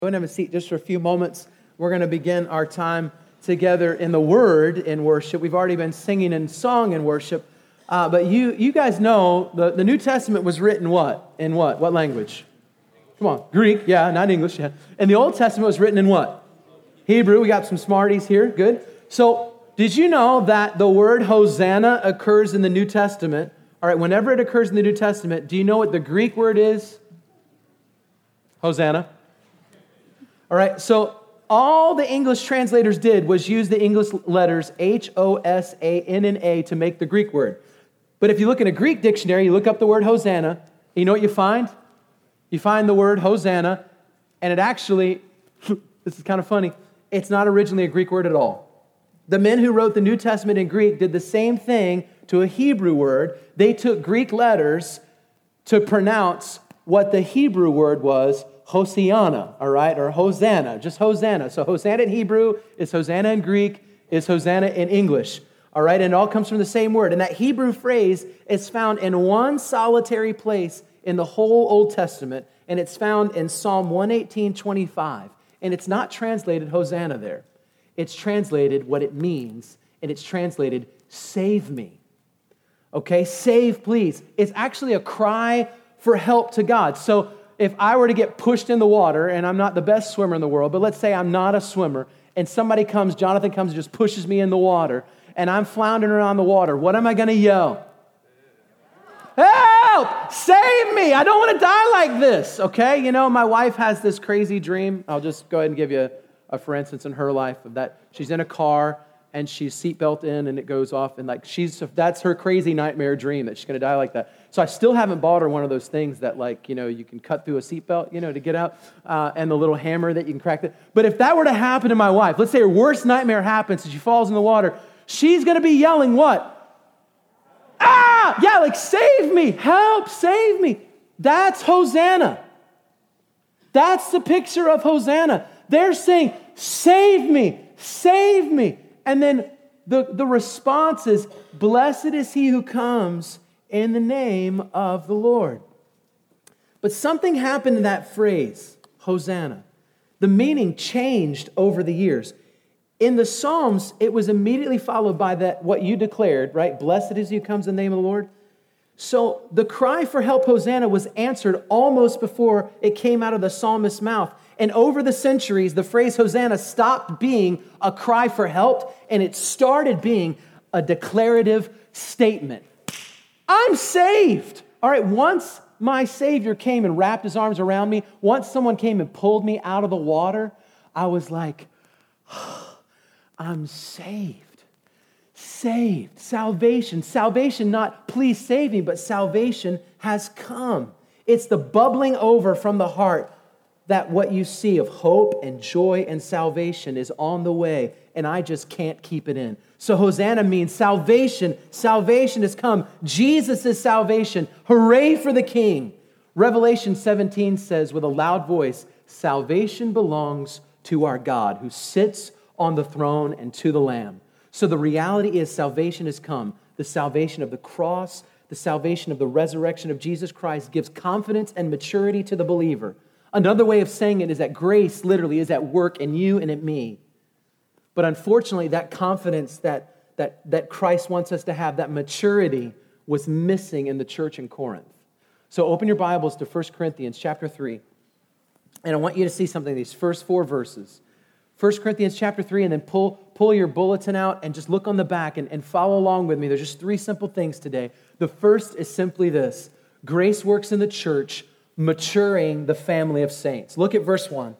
Go and have a seat just for a few moments. We're going to begin our time together in the Word in worship. We've already been singing in song in worship. But you guys know the New Testament was written what? In what? What language? Come on. Greek. Yeah, not English. Yeah. And the Old Testament was written in what? Hebrew. We got some smarties here. Good. So did you know that the word Hosanna occurs in the New Testament? All right, whenever it occurs in the New Testament, do you know what the Greek word is? Hosanna. All right, so all the English translators did was use the English letters H-O-S-A-N-N-A to make the Greek word. But if you look in a Greek dictionary, you look up the word Hosanna, you know what you find? You find the word Hosanna, and it actually, this is kind of funny, it's not originally a Greek word at all. The men who wrote the New Testament in Greek did the same thing to a Hebrew word. They took Greek letters to pronounce what the Hebrew word was, Hosiana, all right, or Hosanna, just Hosanna. So Hosanna in Hebrew is Hosanna in Greek, is Hosanna in English, all right, and it all comes from the same word. And that Hebrew phrase is found in one solitary place in the whole Old Testament, and it's found in Psalm 118:25, and it's not translated Hosanna there. It's translated what it means, and it's translated, save me. Okay, save please. It's actually a cry for help to God. So if I were to get pushed in the water, and I'm not the best swimmer in the world, but let's say I'm not a swimmer, and somebody comes, Jonathan comes and just pushes me in the water, and I'm floundering around the water, what am I going to yell? Help! Save me! I don't want to die like this, okay? You know, my wife has this crazy dream. I'll just go ahead and give you a for instance in her life of that she's in a car and she's seatbelt in and it goes off and like that's her crazy nightmare dream that she's going to die like that. So I still haven't bought her one of those things that like, you know, you can cut through a seatbelt, you know, to get out and the little hammer that you can crack it. But if that were to happen to my wife, let's say her worst nightmare happens and she falls in the water, she's going to be yelling what? Ah! Yeah, like save me, help, save me. That's Hosanna. That's the picture of Hosanna. They're saying, save me, save me. And then the response is, blessed is he who comes in the name of the Lord. But something happened in that phrase, Hosanna. The meaning changed over the years. In the Psalms, it was immediately followed by that what you declared, right? Blessed is he who comes in the name of the Lord. So the cry for help, Hosanna, was answered almost before it came out of the psalmist's mouth. And over the centuries, the phrase Hosanna stopped being a cry for help, and it started being a declarative statement. I'm saved. All right, once my Savior came and wrapped his arms around me, once someone came and pulled me out of the water, I was like, I'm saved. Saved. Salvation. Salvation, not please save me, but salvation has come. It's the bubbling over from the heart that what you see of hope and joy and salvation is on the way, and I just can't keep it in. So Hosanna means salvation. Salvation has come. Jesus is salvation. Hooray for the King. Revelation 17 says with a loud voice, salvation belongs to our God who sits on the throne and to the Lamb. So the reality is salvation has come. The salvation of the cross, the salvation of the resurrection of Jesus Christ gives confidence and maturity to the believer. Another way of saying it is that grace literally is at work in you and in me. But unfortunately, that confidence that Christ wants us to have, that maturity, was missing in the church in Corinth. So open your Bibles to 1 Corinthians chapter 3. And I want you to see something, these first 4 verses. 1 Corinthians chapter 3, and then pull your bulletin out and just look on the back and follow along with me. There's just 3 simple things today. The first is simply this: grace works in the church, maturing the family of saints. Look at verse 1.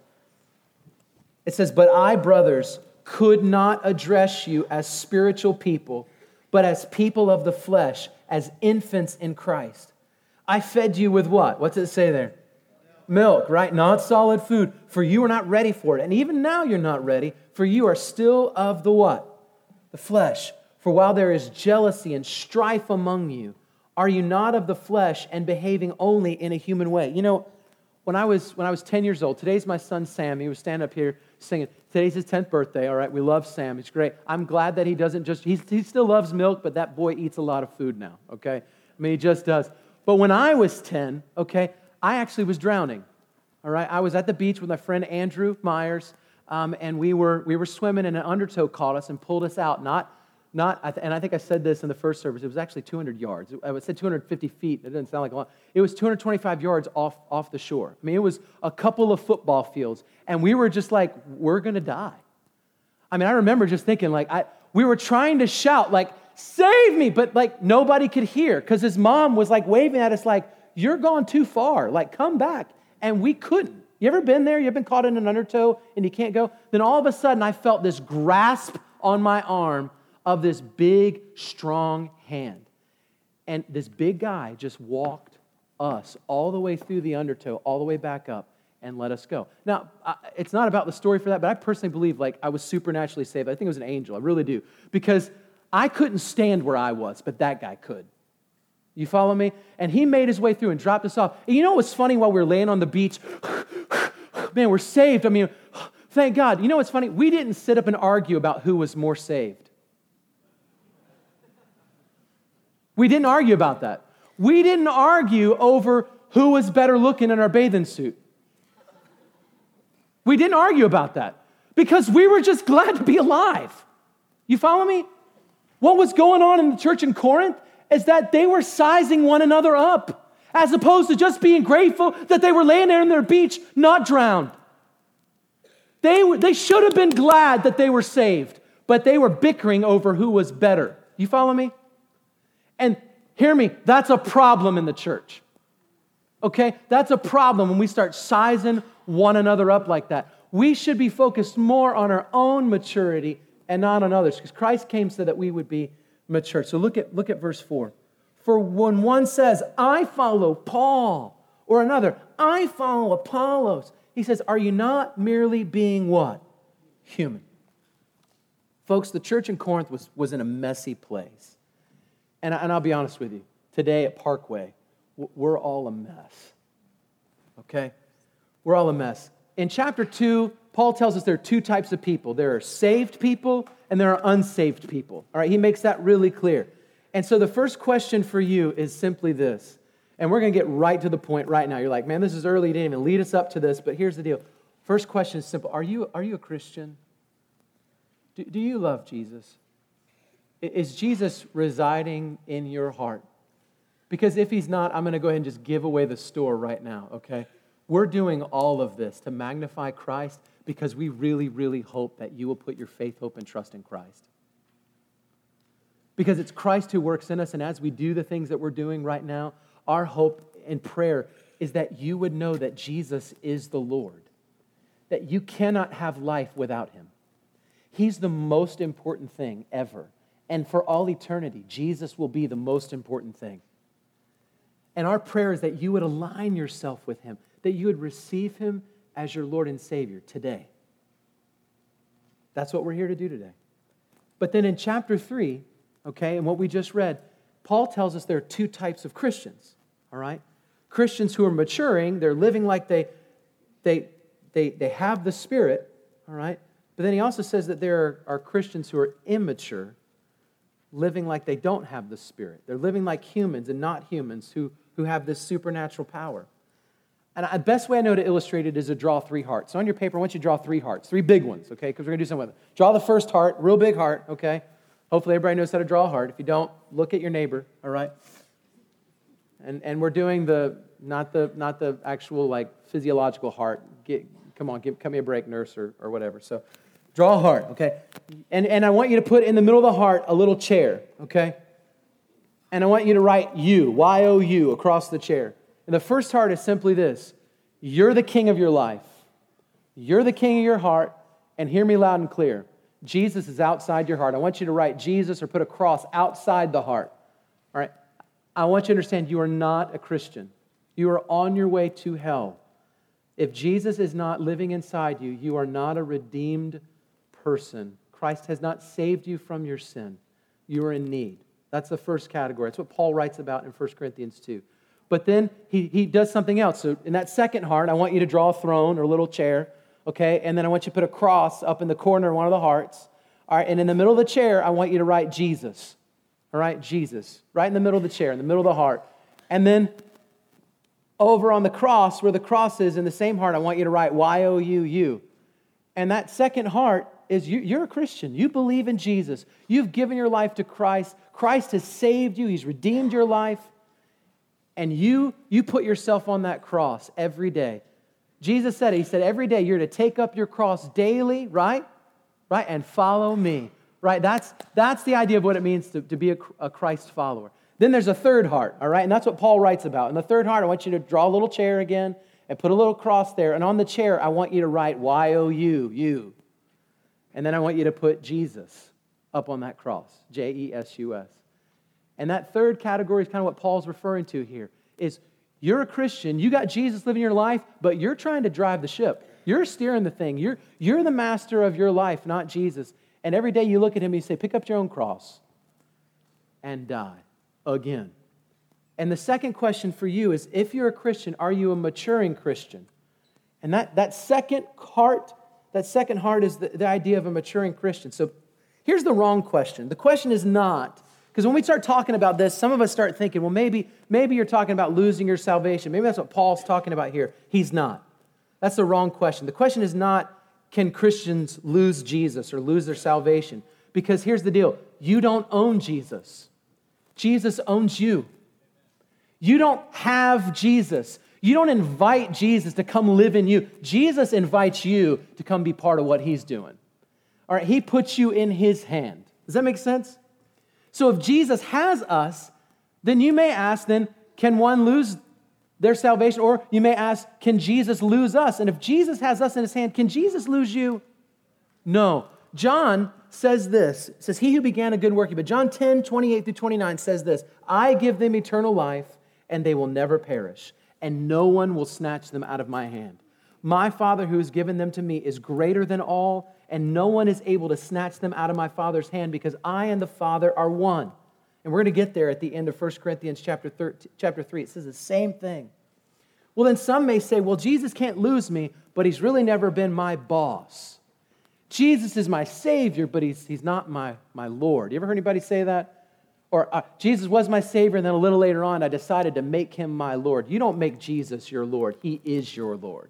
It says, but I, brothers, could not address you as spiritual people, but as people of the flesh, as infants in Christ. I fed you with what? What's it say there? Milk, right? Not solid food, for you are not ready for it. And even now you're not ready, for you are still of the what? The flesh. For while there is jealousy and strife among you, are you not of the flesh and behaving only in a human way? You know, when I was 10 years old, today's my son Sam. He was standing up here singing. Today's his 10th birthday, all right? We love Sam. He's great. I'm glad that he doesn't just, he still loves milk, but that boy eats a lot of food now, okay? I mean, he just does. But when I was 10, okay, I actually was drowning. all right? I was at the beach with my friend Andrew Myers, and we were swimming, and an undertow caught us and pulled us out. And I think I said this in the first service. It was actually 200 yards. I said 250 feet. It doesn't sound like a lot. It was 225 yards off the shore. I mean, it was a couple of football fields, and we were just like, we're going to die. I mean, I remember just thinking, like, we were trying to shout, like, save me, but like nobody could hear because his mom was like waving at us like, you're gone too far, like come back. And we couldn't. You ever been there? You ever been caught in an undertow and you can't go? Then all of a sudden I felt this grasp on my arm of this big, strong hand. And this big guy just walked us all the way through the undertow, all the way back up, and let us go. Now, it's not about the story for that, but I personally believe like I was supernaturally saved. I think it was an angel. I really do. Because I couldn't stand where I was, but that guy could. You follow me? And he made his way through and dropped us off. And you know what's funny while we were laying on the beach? Man, we're saved. I mean, thank God. You know what's funny? We didn't sit up and argue about who was more saved. We didn't argue about that. We didn't argue over who was better looking in our bathing suit. We didn't argue about that because we were just glad to be alive. You follow me? What was going on in the church in Corinth is that they were sizing one another up as opposed to just being grateful that they were laying there on their beach, not drowned. They should have been glad that they were saved, but they were bickering over who was better. You follow me? And hear me, that's a problem in the church. Okay? That's a problem when we start sizing one another up like that. We should be focused more on our own maturity and not on others, because Christ came so that we would be mature. So look at verse 4. For when one says, I follow Paul, or another, I follow Apollos, he says, are you not merely being what? Human. Folks, the church in Corinth was in a messy place. And I'll be honest with you, today at Parkway, we're all a mess. Okay? We're all a mess. In chapter 2, Paul tells us there are two types of people. There are saved people and there are unsaved people. All right, he makes that really clear. And so the first question for you is simply this. And we're going to get right to the point right now. You're like, man, this is early. You didn't even lead us up to this. But here's the deal. First question is simple. Are you a Christian? Do you love Jesus? Is Jesus residing in your heart? Because if he's not, I'm going to go ahead and just give away the store right now, okay? We're doing all of this to magnify Christ because we really, really hope that you will put your faith, hope, and trust in Christ. Because it's Christ who works in us, and as we do the things that we're doing right now, our hope and prayer is that you would know that Jesus is the Lord, that you cannot have life without him. He's the most important thing ever. And for all eternity, Jesus will be the most important thing. And our prayer is that you would align yourself with him, that you would receive him as your Lord and Savior today. That's what we're here to do today. But then in chapter 3, okay, and what we just read, Paul tells us there are two types of Christians, all right? Christians who are maturing, they're living like they have the Spirit, all right? But then he also says that there are Christians who are immature, living like they don't have the Spirit. They're living like humans and not humans who have this supernatural power. And the best way I know to illustrate it is to draw 3 hearts. So on your paper, I want you to draw 3 hearts, 3 big ones, okay? Because we're going to do something with it. Draw the first heart, real big heart, okay? Hopefully everybody knows how to draw a heart. If you don't, look at your neighbor, all right? And we're doing not the actual like physiological heart. Cut me a break, nurse, or whatever. So draw a heart, okay? And I want you to put in the middle of the heart a little chair, okay? And I want you to write you, Y-O-U, across the chair. And the first heart is simply this. You're the king of your life. You're the king of your heart. And hear me loud and clear. Jesus is outside your heart. I want you to write Jesus or put a cross outside the heart. All right? I want you to understand you are not a Christian. You are on your way to hell. If Jesus is not living inside you, you are not a redeemed person. Christ has not saved you from your sin. You are in need. That's the first category. That's what Paul writes about in 1 Corinthians 2. But then he does something else. So in that second heart, I want you to draw a throne or a little chair, okay? And then I want you to put a cross up in the corner of one of the hearts. All right, and in the middle of the chair, I want you to write Jesus. All right, Jesus. Right in the middle of the chair, in the middle of the heart. And then over on the cross, where the cross is, in the same heart, I want you to write Y-O-U-U. And that second heart is you're a Christian. You believe in Jesus. You've given your life to Christ. Christ has saved you. He's redeemed your life. And you put yourself on that cross every day. Jesus said it. He said, every day you're to take up your cross daily, right? Right? And follow me. Right? That's the idea of what it means to be a Christ follower. Then there's a third heart, all right? And that's what Paul writes about. In the third heart, I want you to draw a little chair again and put a little cross there. And on the chair, I want you to write Y-O-U, you. And then I want you to put Jesus up on that cross, J-E-S-U-S. And that third category is kind of what Paul's referring to here, is you're a Christian, you got Jesus living your life, but you're trying to drive the ship. You're steering the thing. You're the master of your life, not Jesus. And every day you look at him and you say, pick up your own cross and die again. And the second question for you is, if you're a Christian, are you a maturing Christian? And that second heart is the idea of a maturing Christian. So here's the wrong question. The question is not, because when we start talking about this, some of us start thinking, well, maybe you're talking about losing your salvation. Maybe that's what Paul's talking about here. He's not. That's the wrong question. The question is not, can Christians lose Jesus or lose their salvation? Because here's the deal. You don't own Jesus. Jesus owns you. You don't have Jesus. You don't invite Jesus to come live in you. Jesus invites you to come be part of what he's doing. All right, he puts you in his hand. Does that make sense? So if Jesus has us, then you may ask, then, can one lose their salvation? Or you may ask, can Jesus lose us? And if Jesus has us in his hand, can Jesus lose you? No. John says this. It says, he who began a good work. But John 10, 28 through 29 says this, I give them eternal life, and they will never perish, and no one will snatch them out of my hand. My Father who has given them to me is greater than all, and no one is able to snatch them out of my Father's hand, because I and the Father are one. And we're going to get there at the end of 1 Corinthians chapter 3. It says the same thing. Well, then some may say, well, Jesus can't lose me, but he's really never been my boss. Jesus is my Savior, but he's not my Lord. You ever heard anybody say that? Or Jesus was my Savior, and then a little later on, I decided to make him my Lord. You don't make Jesus your Lord. He is your Lord.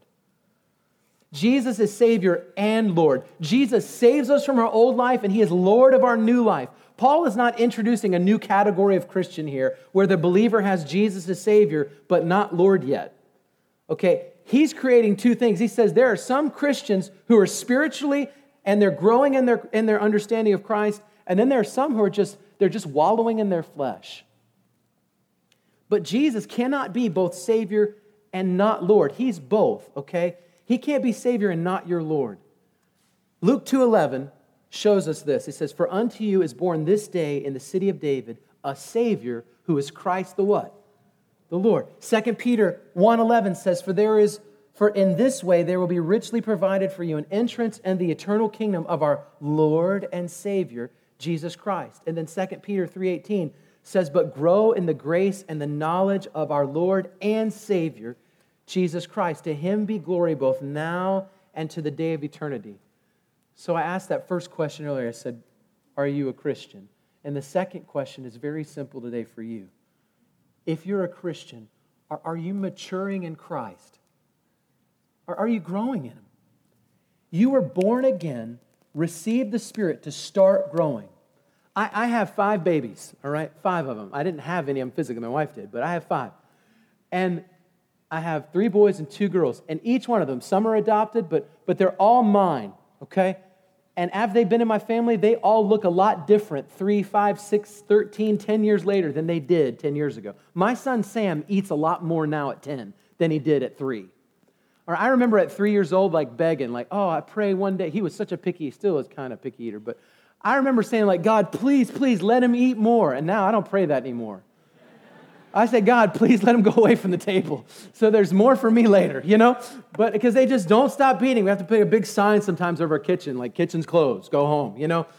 Jesus is Savior and Lord. Jesus saves us from our old life, and he is Lord of our new life. Paul is not introducing a new category of Christian here where the believer has Jesus as Savior, but not Lord yet. Okay, he's creating two things. He says there are some Christians who are spiritually, and they're growing in their understanding of Christ, and then there are some who are just wallowing in their flesh. But Jesus cannot be both Savior and not Lord. He's both, okay? He can't be Savior and not your Lord. Luke 2:11 shows us this. It says, for unto you is born this day in the city of David a Savior who is Christ the what? The Lord. 2 Peter 1:11 says, For in this way there will be richly provided for you an entrance and the eternal kingdom of our Lord and Savior, Jesus Christ. And then 2 Peter 3:18 says, but grow in the grace and the knowledge of our Lord and Savior, Jesus Christ. To him be glory both now and to the day of eternity. So I asked that first question earlier. I said, are you a Christian? And the second question is very simple today for you. If you're a Christian, are you maturing in Christ? Are you growing in him? You were born again, received the Spirit to start growing. I have 5 babies, all right? 5 of them. I didn't have any of them physically. My wife did, but I have 5. And I have 3 boys and 2 girls. And each one of them, some are adopted, but they're all mine, okay? And as they've been in my family, they all look a lot different 3, 5, 6, 13, 10 years later than they did 10 years ago. My son Sam eats a lot more now at 10 than he did at 3. Or I remember at 3 years old, like begging, like, oh, I pray one day. He was such a picky, still is kind of picky eater, but I remember saying, like, God, please, please let him eat more. And now I don't pray that anymore. I say, God, please let him go away from the table so there's more for me later, you know? But because they just don't stop eating. We have to put a big sign sometimes over our kitchen, like, kitchen's closed, go home, you know?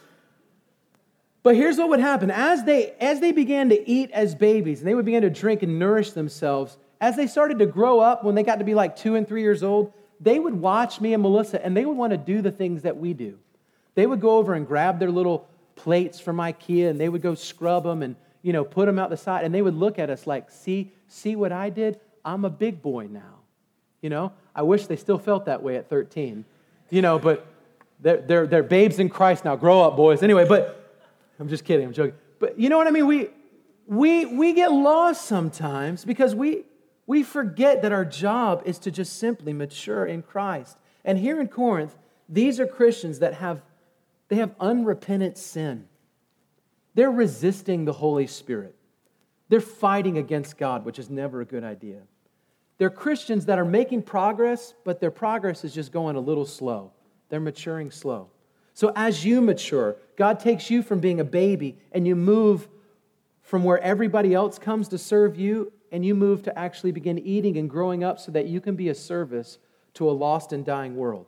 But here's what would happen. As they began to eat as babies, and they would begin to drink and nourish themselves, as they started to grow up, when they got to be like 2 and 3 years old, they would watch me and Melissa, and they would want to do the things that we do. They would go over and grab their little plates from IKEA, and they would go scrub them and, you know, put them out the side, and they would look at us like, see what I did? I'm a big boy now. I wish they still felt that way at 13. But they're babes in Christ now. Grow up, boys. Anyway, but I'm just kidding. I'm joking. But you know what I mean? We get lost sometimes because we forget that our job is to just simply mature in Christ. And here in Corinth, these are Christians that have unrepentant sin. They're resisting the Holy Spirit. They're fighting against God, which is never a good idea. They're Christians that are making progress, but their progress is just going a little slow. They're maturing slow. So as you mature, God takes you from being a baby and you move from where everybody else comes to serve you, and you move to actually begin eating and growing up so that you can be a service to a lost and dying world.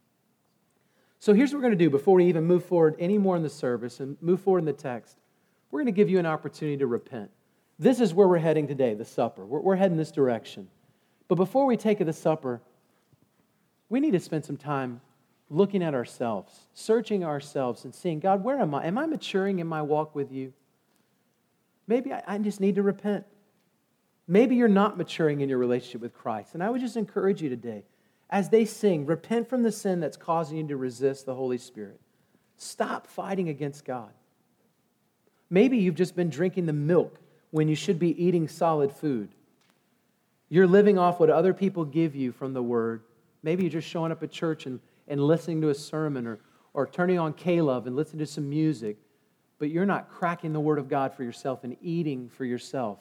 So here's what we're going to do before we even move forward any more in the service and move forward in the text. We're going to give you an opportunity to repent. This is where we're heading today, the supper. We're heading this direction. But before we take the supper, we need to spend some time looking at ourselves, searching ourselves and seeing, God, where am I? Am I maturing in my walk with you? Maybe I just need to repent. Maybe you're not maturing in your relationship with Christ. And I would just encourage you today, as they sing, repent from the sin that's causing you to resist the Holy Spirit. Stop fighting against God. Maybe you've just been drinking the milk when you should be eating solid food. You're living off what other people give you from the Word. Maybe you're just showing up at church and listening to a sermon or turning on K-Love and listening to some music, but you're not cracking the Word of God for yourself and eating for yourself.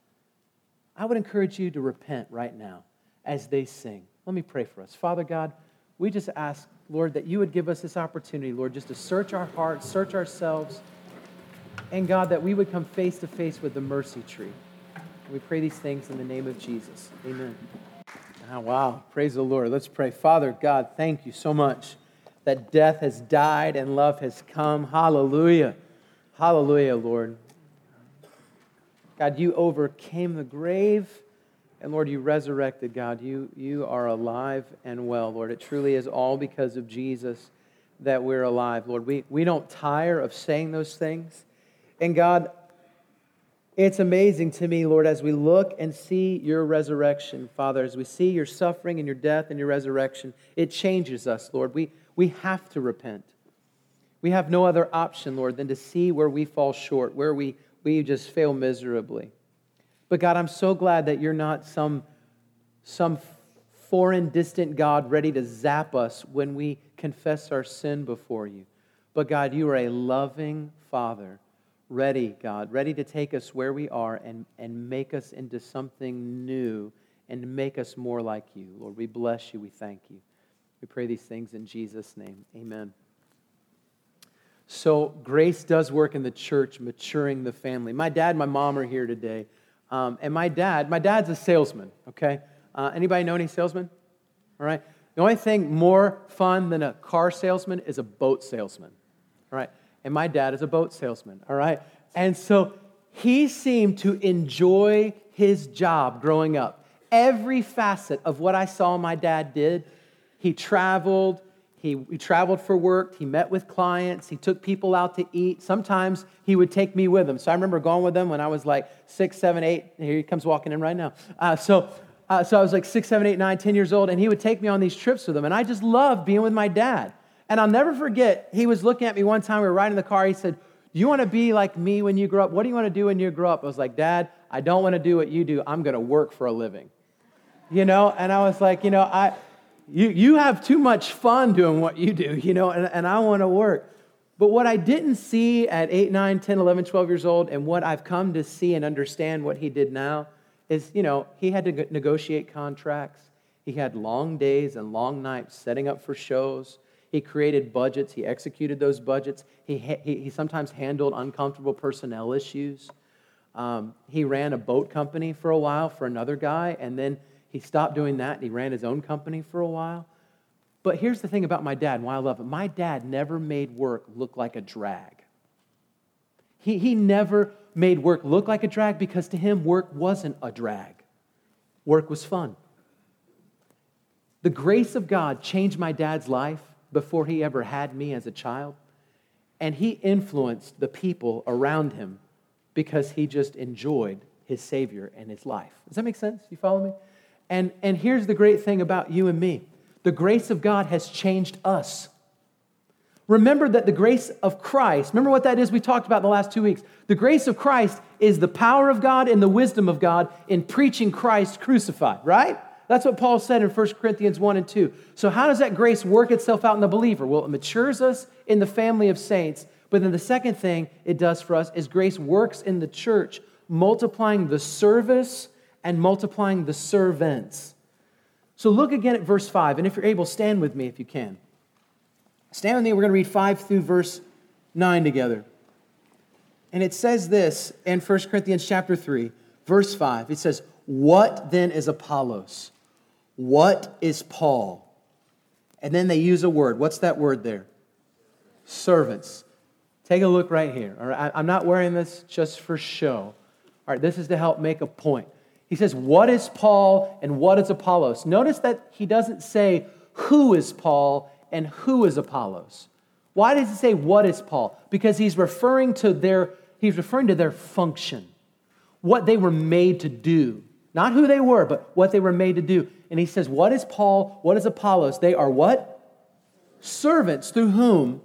I would encourage you to repent right now as they sing. Let me pray for us. Father God, we just ask, Lord, that you would give us this opportunity, Lord, just to search our hearts, search ourselves, and God, that we would come face to face with the mercy tree. We pray these things in the name of Jesus. Amen. Oh, wow. Praise the Lord. Let's pray. Father God, thank you so much that death has died and love has come. Hallelujah. Hallelujah, Lord. God, you overcame the grave, and Lord, you resurrected, God. You are alive and well, Lord. It truly is all because of Jesus that we're alive, Lord. We don't tire of saying those things. And God, it's amazing to me, Lord, as we look and see your resurrection, Father, as we see your suffering and your death and your resurrection, it changes us, Lord. We have to repent. We have no other option, Lord, than to see where we fall short, where we just fail miserably. But God, I'm so glad that you're not some foreign, distant God ready to zap us when we confess our sin before you. But God, you are a loving Father, ready, God, ready to take us where we are and make us into something new and make us more like you. Lord, we bless you. We thank you. We pray these things in Jesus' name. Amen. So grace does work in the church, maturing the family. My dad and my mom are here today. And my dad's a salesman, okay? Anybody know any salesmen? All right? The only thing more fun than a car salesman is a boat salesman, all right? And my dad is a boat salesman, all right? And so he seemed to enjoy his job growing up. Every facet of what I saw my dad did, he traveled. He traveled for work. He met with clients. He took people out to eat. Sometimes he would take me with him. So I remember going with him when I was like 6, 7, 8. Here he comes walking in right now. So I was like 6, 7, 8, 9, 10 years old, and he would take me on these trips with him. And I just loved being with my dad. And I'll never forget, he was looking at me one time. We were riding in the car. He said, "Do you want to be like me when you grow up? What do you want to do when you grow up?" I was like, "Dad, I don't want to do what you do. I'm going to work for a living." And I was like, You have too much fun doing what you do, and I want to work. But what I didn't see at 8, 9, 10, 11, 12 years old, and what I've come to see and understand what he did now is, he had to negotiate contracts. He had long days and long nights setting up for shows. He created budgets. He executed those budgets. He sometimes handled uncomfortable personnel issues. He ran a boat company for a while for another guy, and then he stopped doing that, and he ran his own company for a while. But here's the thing about my dad, and why I love him. My dad never made work look like a drag. He never made work look like a drag because to him, work wasn't a drag. Work was fun. The grace of God changed my dad's life before he ever had me as a child, and he influenced the people around him because he just enjoyed his Savior and his life. Does that make sense? You follow me? And here's the great thing about you and me. The grace of God has changed us. Remember that the grace of Christ, remember what that is we talked about in the last 2 weeks. The grace of Christ is the power of God and the wisdom of God in preaching Christ crucified, right? That's what Paul said in 1 Corinthians 1 and 2. So how does that grace work itself out in the believer? Well, it matures us in the family of saints. But then the second thing it does for us is grace works in the church, multiplying the service and multiplying the servants. So look again at verse 5. And if you're able, stand with me if you can. Stand with me. We're going to read 5 through verse 9 together. And it says this in 1 Corinthians chapter 3, verse 5. It says, "What then is Apollos? What is Paul?" And then they use a word. What's that word there? Servants. Take a look right here. All right? I'm not wearing this just for show. All right, this is to help make a point. He says, what is Paul and what is Apollos? Notice that he doesn't say who is Paul and who is Apollos. Why does he say what is Paul? Because he's referring to their function, what they were made to do. Not who they were, but what they were made to do. And he says, what is Paul? What is Apollos? They are what? Servants through whom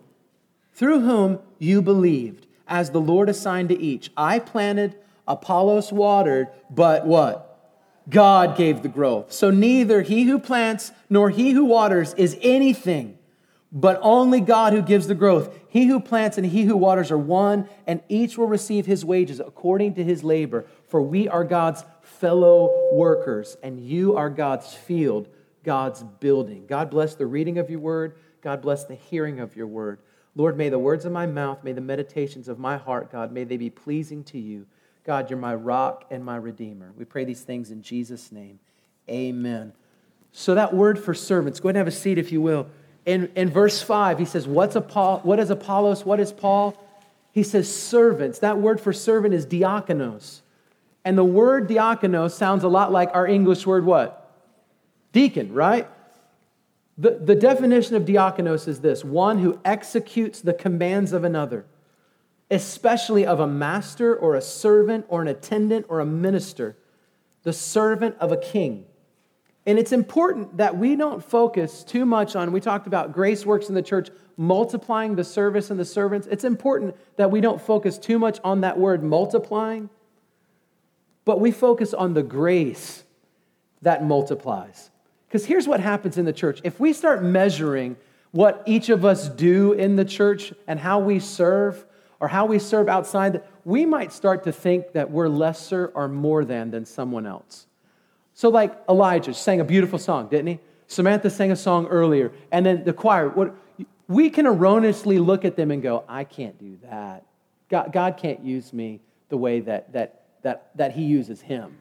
you believed, as the Lord assigned to each. I planted, Apollos watered, but what? God gave the growth. So neither he who plants nor he who waters is anything, but only God who gives the growth. He who plants and he who waters are one, and each will receive his wages according to his labor. For we are God's fellow workers, and you are God's field, God's building. God bless the reading of your word. God bless the hearing of your word. Lord, may the words of my mouth, may the meditations of my heart, God, may they be pleasing to you. God, you're my rock and my redeemer. We pray these things in Jesus' name. Amen. So that word for servants, go ahead and have a seat if you will. In verse 5, he says, what is Apollos? What is Paul? He says servants. That word for servant is diakonos. And the word diakonos sounds a lot like our English word what? Deacon, right? The definition of diakonos is this: one who executes the commands of another, especially of a master or a servant or an attendant or a minister, the servant of a king. And it's important that we don't focus too much on, we talked about grace works in the church, multiplying the service and the servants. It's important that we don't focus too much on that word multiplying, but we focus on the grace that multiplies. Because here's what happens in the church. If we start measuring what each of us do in the church and how we serve or how we serve outside, we might start to think that we're lesser or more than someone else. So like Elijah sang a beautiful song, didn't he? Samantha sang a song earlier. And then the choir, we can erroneously look at them and go, I can't do that. God can't use me the way that he uses him.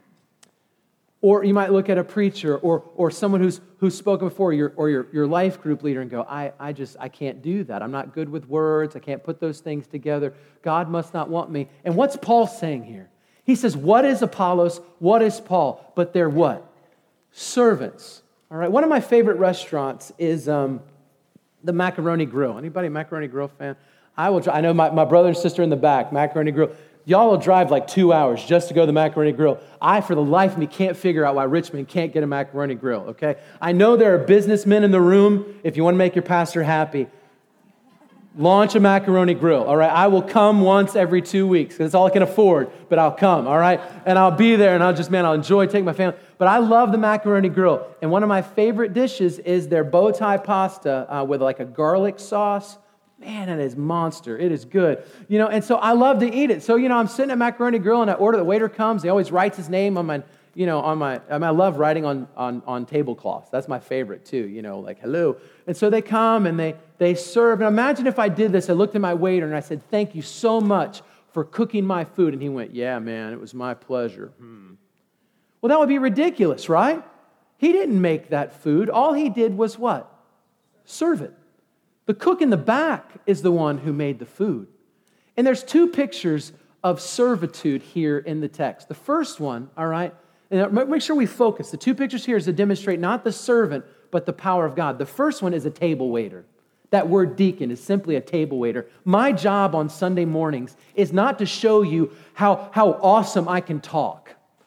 Or you might look at a preacher or someone who's spoken before, your life group leader, and go, I can't do that. I'm not good with words. I can't put those things together. God must not want me. And what's Paul saying here? He says, what is Apollos? What is Paul? But they're what? Servants. All right. One of my favorite restaurants is the Macaroni Grill. Anybody a Macaroni Grill fan? I know my brother and sister in the back, Macaroni Grill. Y'all will drive like 2 hours just to go to the Macaroni Grill. I, for the life of me, can't figure out why Richmond can't get a Macaroni Grill, okay? I know there are businessmen in the room. If you want to make your pastor happy, launch a Macaroni Grill, all right? I will come once every 2 weeks because it's all I can afford, but I'll come, all right? And I'll be there, and I'll enjoy taking my family. But I love the Macaroni Grill, and one of my favorite dishes is their bow tie pasta with like a garlic sauce. Man, it is monster. It is good. And so I love to eat it. So, I'm sitting at Macaroni Grill and I order, the waiter comes, he always writes his name on my, I love writing on tablecloths. That's my favorite too, like hello. And so they come and they serve. And imagine if I did this, I looked at my waiter and I said, thank you so much for cooking my food. And he went, yeah, man, it was my pleasure. Well, that would be ridiculous, right? He didn't make that food. All he did was what? Serve it. The cook in the back is the one who made the food. And there's two pictures of servitude here in the text. The first one, all right, and make sure we focus. The two pictures here is to demonstrate not the servant, but the power of God. The first one is a table waiter. That word deacon is simply a table waiter. My job on Sunday mornings is not to show you how awesome I can talk,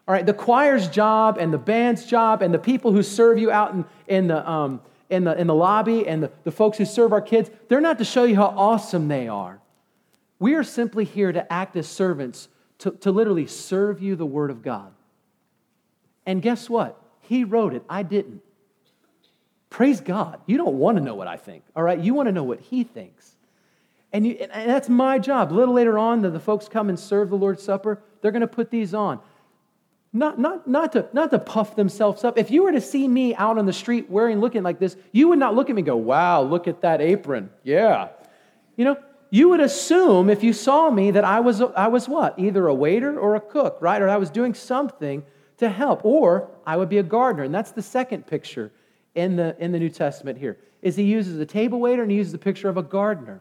All right, the choir's job and the band's job and the people who serve you out in the lobby and the folks who serve our kids, they're not to show you how awesome they are. We are simply here to act as servants to literally serve you the Word of God. And guess what? He wrote it. I didn't. Praise God. You don't want to know what I think, all right? You want to know what He thinks. And that's my job. A little later on, the folks come and serve the Lord's Supper. They're going to put these on. Not to puff themselves up. If you were to see me out on the street looking like this, you would not look at me and go, wow, look at that apron. Yeah. You would assume if you saw me that I was what? Either a waiter or a cook, right? Or I was doing something to help. Or I would be a gardener. And that's the second picture in the New Testament here, is he uses a table waiter and he uses the picture of a gardener.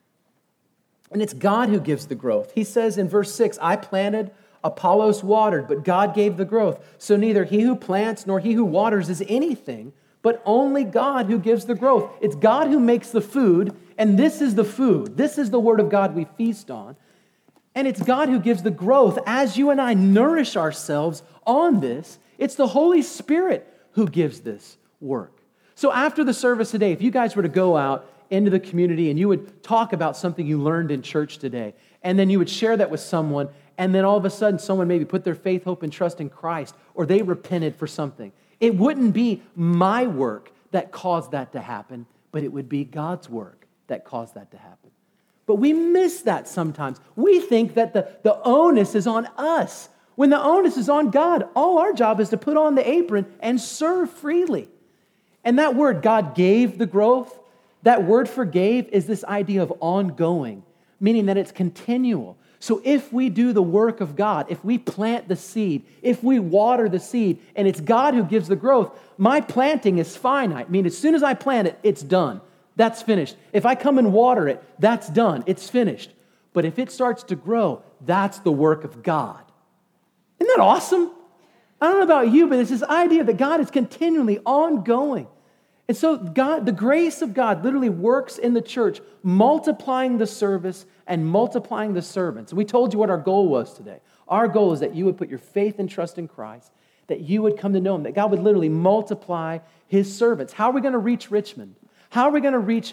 And it's God who gives the growth. He says in verse 6, I planted, Apollos watered, but God gave the growth. So neither he who plants nor he who waters is anything, but only God who gives the growth. It's God who makes the food, and this is the food. This is the Word of God we feast on. And it's God who gives the growth as you and I nourish ourselves on this. It's the Holy Spirit who gives this work. So after the service today, if you guys were to go out into the community and you would talk about something you learned in church today, and then you would share that with someone, and then all of a sudden someone maybe put their faith, hope, and trust in Christ, or they repented for something. It wouldn't be my work that caused that to happen, but it would be God's work that caused that to happen. But we miss that sometimes. We think that the onus is on us, when the onus is on God. All our job is to put on the apron and serve freely. And that word, God gave the growth, that word for gave is this idea of ongoing, meaning that it's continual. So if we do the work of God, if we plant the seed, if we water the seed, and it's God who gives the growth, my planting is finite. I mean, as soon as I plant it, it's done. That's finished. If I come and water it, that's done. It's finished. But if it starts to grow, that's the work of God. Isn't that awesome? I don't know about you, but it's this idea that God is continually ongoing. And so God, the grace of God literally works in the church, multiplying the service and multiplying the servants. We told you what our goal was today. Our goal is that you would put your faith and trust in Christ, that you would come to know Him, that God would literally multiply His servants. How are we going to reach Richmond? How are we going to reach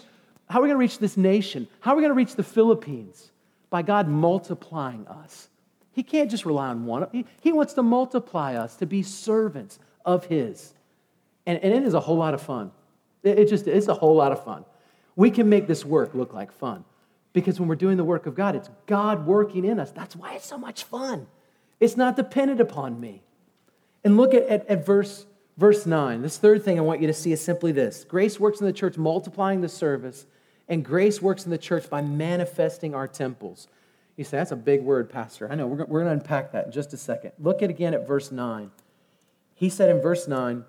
this nation? How are we going to reach the Philippines? By God multiplying us. He can't just rely on one. He wants to multiply us to be servants of His. And it is a whole lot of fun. It's a whole lot of fun. We can make this work look like fun. Because when we're doing the work of God, it's God working in us. That's why it's so much fun. It's not dependent upon me. And look at verse 9. This third thing I want you to see is simply this. Grace works in the church multiplying the service, and grace works in the church by manifesting our temples. You say, that's a big word, Pastor. I know, we're going to unpack that in just a second. Look again at verse 9. He said in verse 9,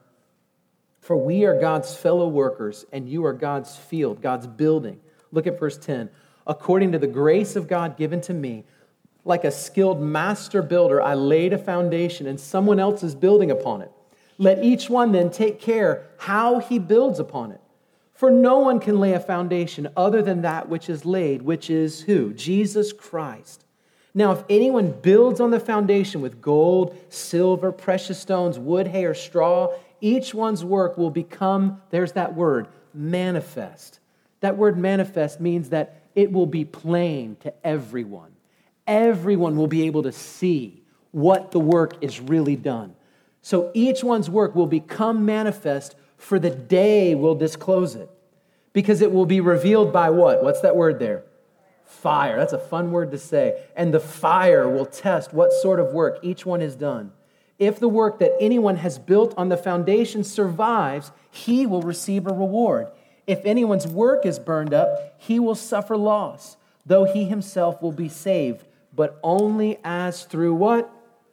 for we are God's fellow workers, and you are God's field, God's building. Look at verse 10. According to the grace of God given to me, like a skilled master builder, I laid a foundation, and someone else is building upon it. Let each one then take care how he builds upon it. For no one can lay a foundation other than that which is laid, which is who? Jesus Christ. Now, if anyone builds on the foundation with gold, silver, precious stones, wood, hay, or straw, each one's work will become, there's that word, manifest. That word manifest means that it will be plain to everyone. Everyone will be able to see what the work is really done. So each one's work will become manifest, for the day will disclose it. Because it will be revealed by what? What's that word there? Fire. That's a fun word to say. And the fire will test what sort of work each one has done. If the work that anyone has built on the foundation survives, he will receive a reward. If anyone's work is burned up, he will suffer loss, though he himself will be saved, but only as through what?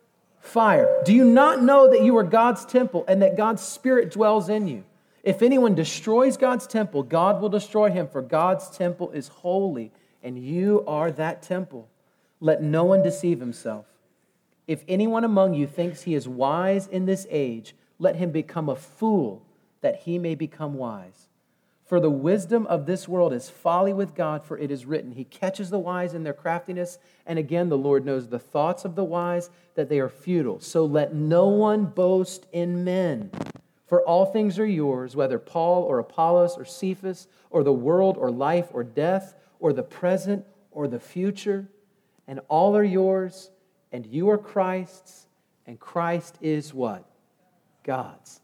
Fire. Do you not know that you are God's temple and that God's Spirit dwells in you? If anyone destroys God's temple, God will destroy him, for God's temple is holy, and you are that temple. Let no one deceive himself. If anyone among you thinks he is wise in this age, let him become a fool, that he may become wise. For the wisdom of this world is folly with God, for it is written, He catches the wise in their craftiness. And again, the Lord knows the thoughts of the wise, that they are futile. So let no one boast in men. For all things are yours, whether Paul or Apollos or Cephas, or the world or life or death, or the present or the future. And all are yours, and you are Christ's, and Christ is what? God's.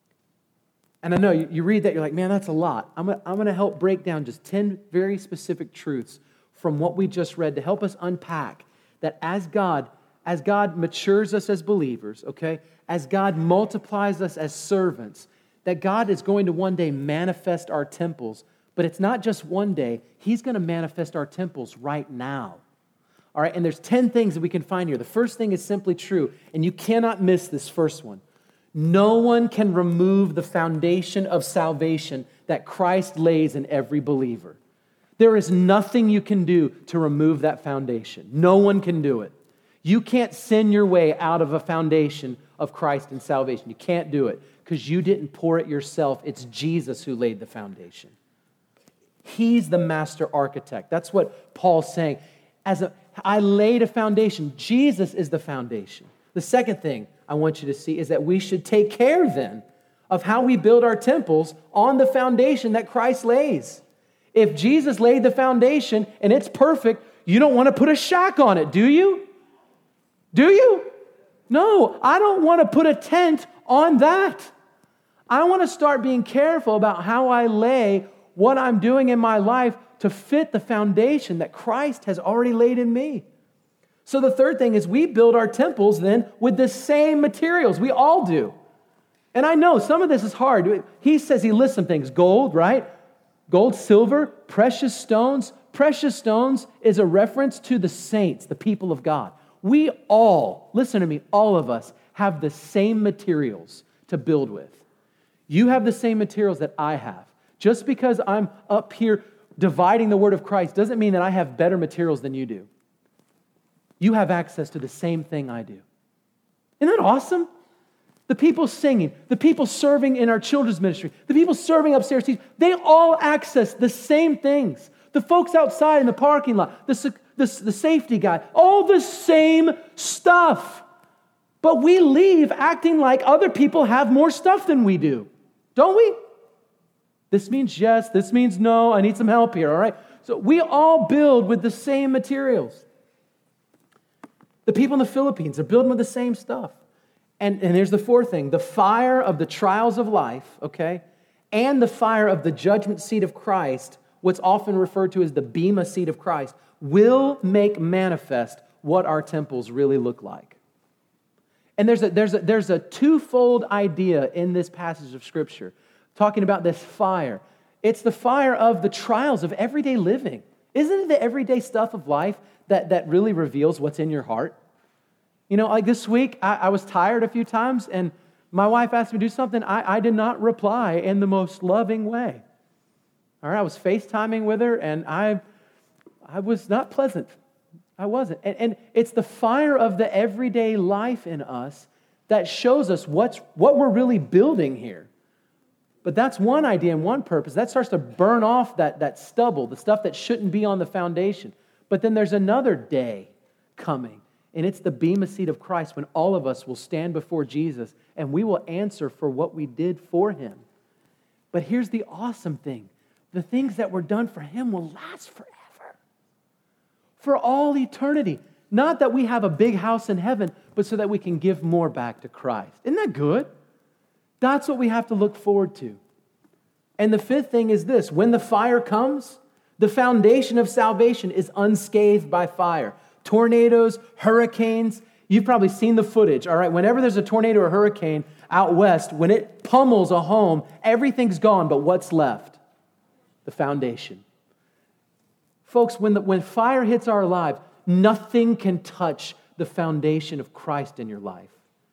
And I know you read that, you're like, man, that's a lot. I'm going to help break down just 10 very specific truths from what we just read to help us unpack that as God matures us as believers, okay, as God multiplies us as servants, that God is going to one day manifest our temples. But it's not just one day. He's going to manifest our temples right now. All right, and there's 10 things that we can find here. The first thing is simply true, and you cannot miss this first one. No one can remove the foundation of salvation that Christ lays in every believer. There is nothing you can do to remove that foundation. No one can do it. You can't sin your way out of a foundation of Christ and salvation. You can't do it because you didn't pour it yourself. It's Jesus who laid the foundation. He's the master architect. That's what Paul's saying. I laid a foundation. Jesus is the foundation. The second thing I want you to see is that we should take care then of how we build our temples on the foundation that Christ lays. If Jesus laid the foundation and it's perfect, you don't want to put a shack on it, do you? Do you? No, I don't want to put a tent on that. I want to start being careful about how I lay what I'm doing in my life to fit the foundation that Christ has already laid in me. So the third thing is we build our temples then with the same materials. We all do. And I know some of this is hard. He says he lists some things. Gold, right? Gold, silver, precious stones. Precious stones is a reference to the saints, the people of God. We all, listen to me, all of us have the same materials to build with. You have the same materials that I have. Just because I'm up here dividing the word of Christ doesn't mean that I have better materials than you do. You have access to the same thing I do. Isn't that awesome? The people singing, the people serving in our children's ministry, the people serving upstairs, they all access the same things. The folks outside in the parking lot, the safety guy, all the same stuff. But we leave acting like other people have more stuff than we do. Don't we? This means yes, this means no, I need some help here, all right? So we all build with the same materials. The people in the Philippines are building with the same stuff. And here's the fourth thing. The fire of the trials of life, okay, and the fire of the judgment seat of Christ, what's often referred to as the bema seat of Christ, will make manifest what our temples really look like. And there's a twofold idea in this passage of Scripture, talking about this fire. It's the fire of the trials of everyday living. Isn't it the everyday stuff of life that really reveals what's in your heart? You know, like this week, I was tired a few times, and my wife asked me to do something. I did not reply in the most loving way. All right, I was FaceTiming with her, and I was not pleasant. I wasn't. And it's the fire of the everyday life in us that shows us what we're really building here. But that's one idea and one purpose. That starts to burn off that stubble, the stuff that shouldn't be on the foundation. But then there's another day coming, and it's the bema seat of Christ when all of us will stand before Jesus and we will answer for what we did for Him. But here's the awesome thing. The things that were done for Him will last forever. For all eternity. Not that we have a big house in heaven, but so that we can give more back to Christ. Isn't that good? That's what we have to look forward to. And the fifth thing is this. When the fire comes, the foundation of salvation is unscathed by fire. Tornadoes, hurricanes, you've probably seen the footage, all right? Whenever there's a tornado or hurricane out west, when it pummels a home, everything's gone, but what's left? The foundation. Folks, when fire hits our lives, nothing can touch the foundation of Christ in your life.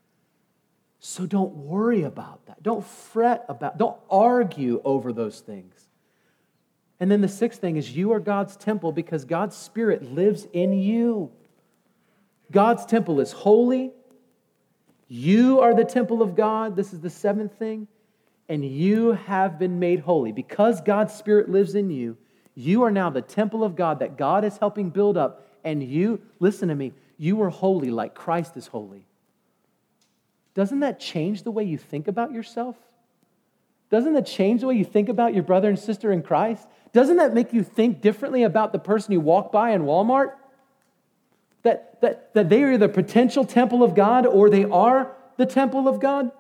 So don't worry about that. Don't fret about, don't argue over those things. And then the sixth thing is you are God's temple because God's Spirit lives in you. God's temple is holy. You are the temple of God. This is the seventh thing. and you have been made holy. Because God's Spirit lives in you, you are now the temple of God that God is helping build up. And you, listen to me, you are holy like Christ is holy. Doesn't that change the way you think about yourself? Doesn't that change the way you think about your brother and sister in Christ? Doesn't that make you think differently about the person you walk by in Walmart? That they are the potential temple of God, or they are the temple of God?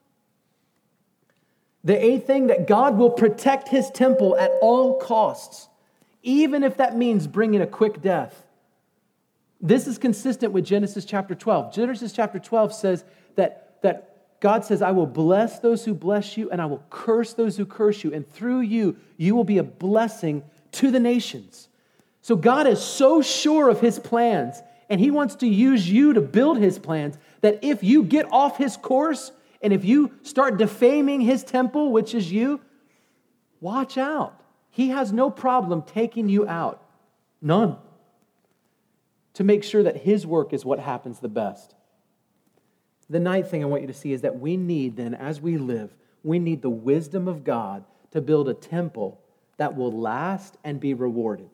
The eighth thing, that God will protect His temple at all costs, even if that means bringing a quick death. This is consistent with Genesis chapter 12. Genesis chapter 12 says that God says, I will bless those who bless you, and I will curse those who curse you. And through you, you will be a blessing to the nations. So God is so sure of His plans, and He wants to use you to build His plans, that if you get off His course, and if you start defaming His temple, which is you, watch out. He has no problem taking you out. None. To make sure that His work is what happens the best. The ninth thing I want you to see is that we need then, as we live, we need the wisdom of God to build a temple that will last and be rewarded.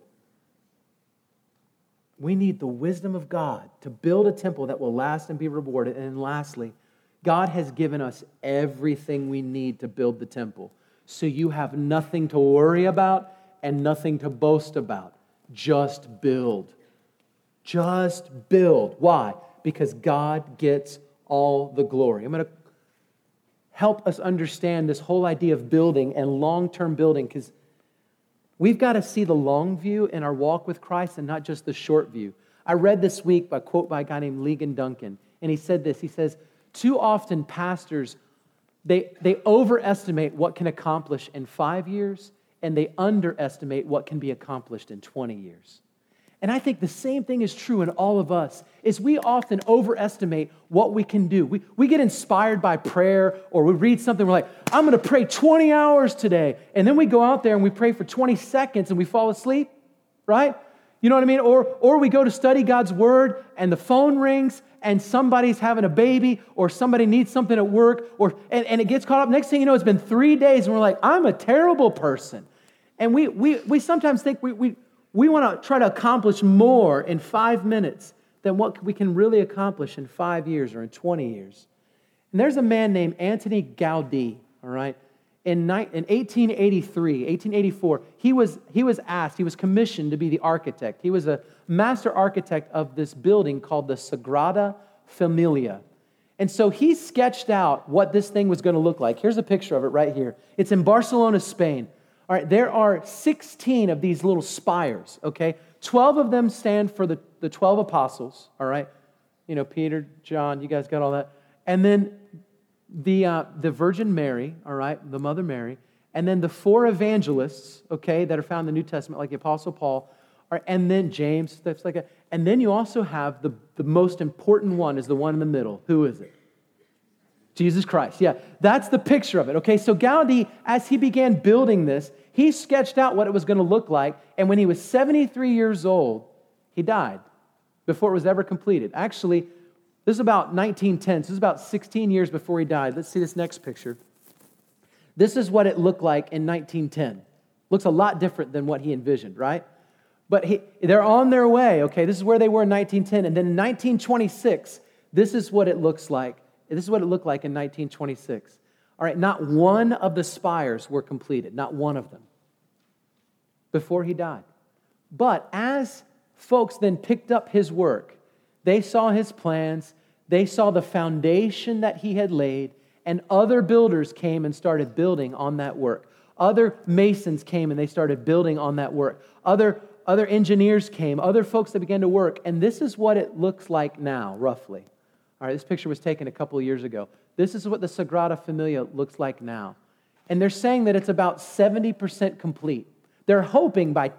We need the wisdom of God to build a temple that will last and be rewarded. And then lastly, God has given us everything we need to build the temple. So you have nothing to worry about and nothing to boast about. Just build. Just build. Why? Because God gets all the glory. I'm going to help us understand this whole idea of building and long-term building, because we've got to see the long view in our walk with Christ and not just the short view. I read this week a quote by a guy named Ligon Duncan, and he said this. He says, too often pastors, they overestimate what can accomplish in 5 years, and they underestimate what can be accomplished in 20 years. And I think the same thing is true in all of us, is we often overestimate what we can do. We get inspired by prayer, or we read something, we're like, I'm going to pray 20 hours today. And then we go out there and we pray for 20 seconds and we fall asleep, right? You know what I mean? Or we go to study God's Word and the phone rings and somebody's having a baby, or somebody needs something at work, and it gets caught up. Next thing you know, it's been 3 days and we're like, I'm a terrible person. And we sometimes think we want to try to accomplish more in 5 minutes than what we can really accomplish in 5 years or in 20 years. And there's a man named Antoni Gaudí, all right? In 1884, he was commissioned to be the architect. He was a master architect of this building called the Sagrada Familia. And so he sketched out what this thing was going to look like. Here's a picture of it right here. It's in Barcelona, Spain. All right, there are 16 of these little spires, okay? 12 of them stand for the 12 apostles, all right? You know, Peter, John, you guys got all that. And then the Virgin Mary, all right, the Mother Mary, and then the 4 evangelists, okay, that are found in the New Testament, like the Apostle Paul, all right, and then James, stuff like that. And then you also have the most important one is the one in the middle. Who is it? Jesus Christ. Yeah, that's the picture of it, okay? So Gaudí, as he began building this, he sketched out what it was going to look like, and when he was 73 years old, he died before it was ever completed. Actually, this is about 1910, so this is about 16 years before he died. Let's see this next picture. This is what it looked like in 1910. Looks a lot different than what he envisioned, right? But they're on their way, okay? This is where they were in 1910, and then in 1926, this is what it looks like. This is what it looked like in 1926. All right, not one of the spires were completed, not one of them, before he died. But as folks then picked up his work, they saw his plans, they saw the foundation that he had laid, and other builders came and started building on that work. Other masons came and they started building on that work. Other engineers came, other folks that began to work, and this is what it looks like now, roughly. All right, this picture was taken a couple of years ago. This is what the Sagrada Familia looks like now. And they're saying that it's about 70% complete. They're hoping by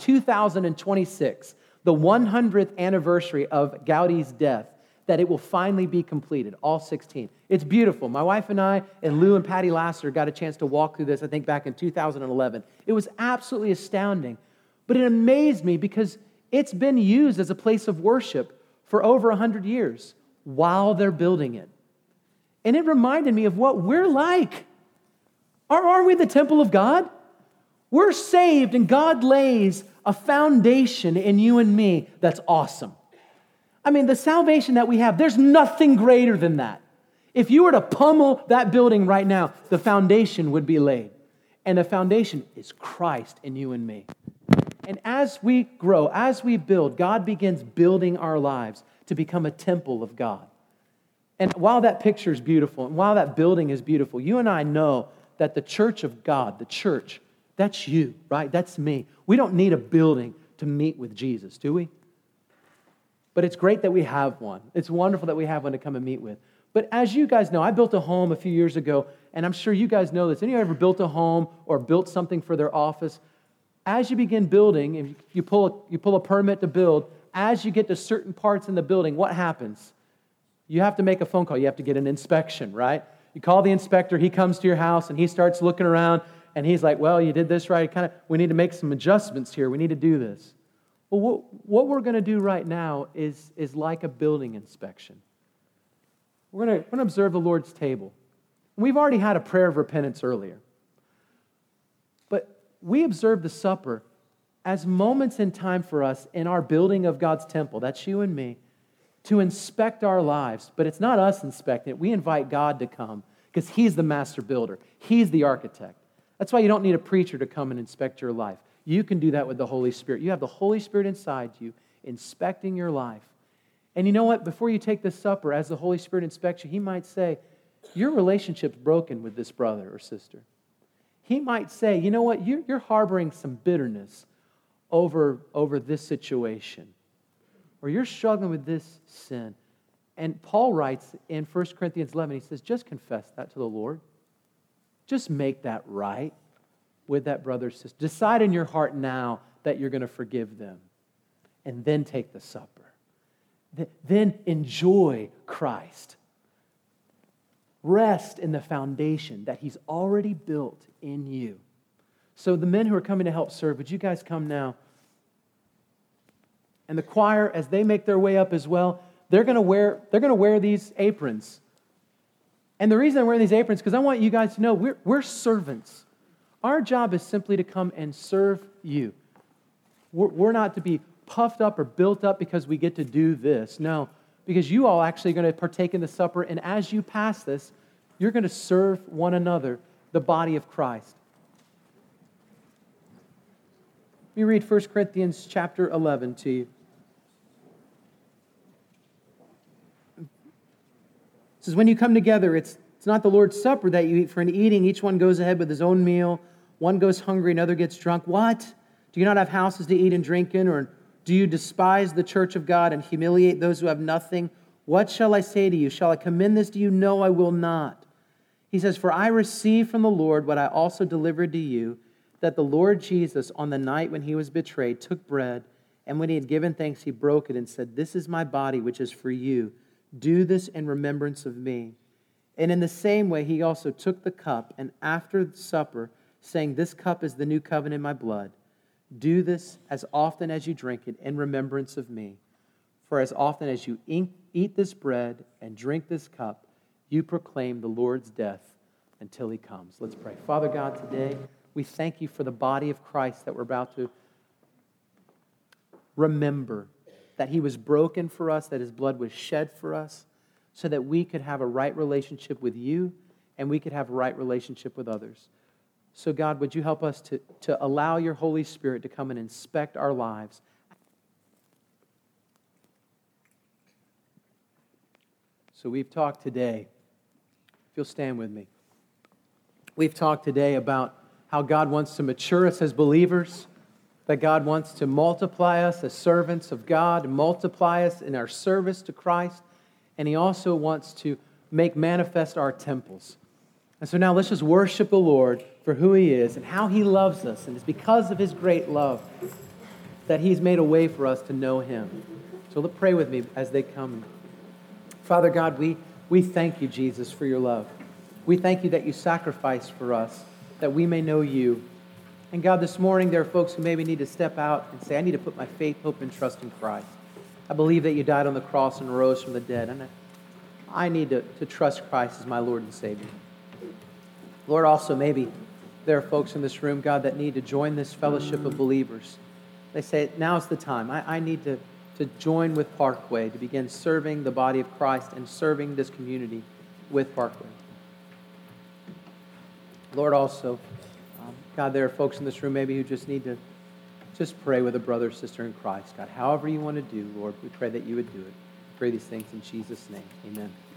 2026, the 100th anniversary of Gaudí's death, that it will finally be completed, all 16. It's beautiful. My wife and I and Lou and Patty Lasser got a chance to walk through this, I think, back in 2011. It was absolutely astounding. But it amazed me because it's been used as a place of worship for over 100 years while they're building it. And it reminded me of what we're like. Are we the temple of God? We're saved, and God lays a foundation in you and me that's awesome. I mean, the salvation that we have, there's nothing greater than that. If you were to pummel that building right now, the foundation would be laid. And the foundation is Christ in you and me. And as we grow, as we build, God begins building our lives to become a temple of God. And while that picture is beautiful, and while that building is beautiful, you and I know that the church of God, the church, that's you, right? That's me. We don't need a building to meet with Jesus, do we? But it's great that we have one. It's wonderful that we have one to come and meet with. But as you guys know, I built a home a few years ago, and I'm sure you guys know this. Any of you ever built a home or built something for their office? As you begin building, if you pull a permit to build, as you get to certain parts in the building, what happens? You have to make a phone call. You have to get an inspection, right? You call the inspector, he comes to your house, and he starts looking around, and he's like, well, you did this right. We need to make some adjustments here. We need to do this. Well, what we're going to do right now is like a building inspection. We're going to observe the Lord's table. We've already had a prayer of repentance earlier. But we observe the supper as moments in time for us in our building of God's temple, that's you and me, to inspect our lives. But it's not us inspecting it. We invite God to come because He's the master builder. He's the architect. That's why you don't need a preacher to come and inspect your life. You can do that with the Holy Spirit. You have the Holy Spirit inside you, inspecting your life. And you know what? Before you take this supper, as the Holy Spirit inspects you, He might say, your relationship's broken with this brother or sister. He might say, you know what? You're harboring some bitterness over this situation. Or you're struggling with this sin. And Paul writes in 1 Corinthians 11, he says, just confess that to the Lord. Just make that right with that brother or sister. Decide in your heart now that you're going to forgive them. And then take the supper. Then enjoy Christ. Rest in the foundation that He's already built in you. So the men who are coming to help serve, would you guys come now? And the choir, as they make their way up as well, they're going to wear these aprons. And the reason they're wearing these aprons is because I want you guys to know we're servants. Our job is simply to come and serve you. We're not to be puffed up or built up because we get to do this. No, because you all actually are going to partake in the supper, and as you pass this, you're going to serve one another, the body of Christ. Let me read 1 Corinthians chapter 11 to you. It says, when you come together, it's not the Lord's Supper that you eat, for in eating each one goes ahead with his own meal. One goes hungry, another gets drunk. What? Do you not have houses to eat and drink in? Or do you despise the church of God and humiliate those who have nothing? What shall I say to you? Shall I commend this to you? No, I will not. He says, for I received from the Lord what I also delivered to you, that the Lord Jesus, on the night when He was betrayed, took bread, and when He had given thanks, He broke it and said, this is my body, which is for you. Do this in remembrance of me. And in the same way, He also took the cup, and after the supper, saying, this cup is the new covenant in my blood. Do this as often as you drink it in remembrance of me. For as often as you eat this bread and drink this cup, you proclaim the Lord's death until He comes. Let's pray. Father God, today we thank You for the body of Christ that we're about to remember, that He was broken for us, that His blood was shed for us, so that we could have a right relationship with You and we could have a right relationship with others. So God, would You help us to allow Your Holy Spirit to come and inspect our lives? So we've talked today, if you'll stand with me, we've talked today about how God wants to mature us as believers, that God wants to multiply us as servants of God, multiply us in our service to Christ, and He also wants to make manifest our temples. And so now let's just worship the Lord for who He is and how He loves us. And it's because of His great love that He's made a way for us to know Him. So let's pray with me as they come. Father God, we thank You, Jesus, for Your love. We thank You that You sacrificed for us, that we may know You. And God, this morning there are folks who maybe need to step out and say, I need to put my faith, hope, and trust in Christ. I believe that You died on the cross and rose from the dead. And I need to trust Christ as my Lord and Savior. Lord, also maybe there are folks in this room, God, that need to join this fellowship of believers. They say, now's the time. I need to join with Parkway to begin serving the body of Christ and serving this community with Parkway. Lord, also, God, there are folks in this room maybe who just need to just pray with a brother or sister in Christ. God, however you want to do, Lord, we pray that you would do it. We pray these things in Jesus' name. Amen.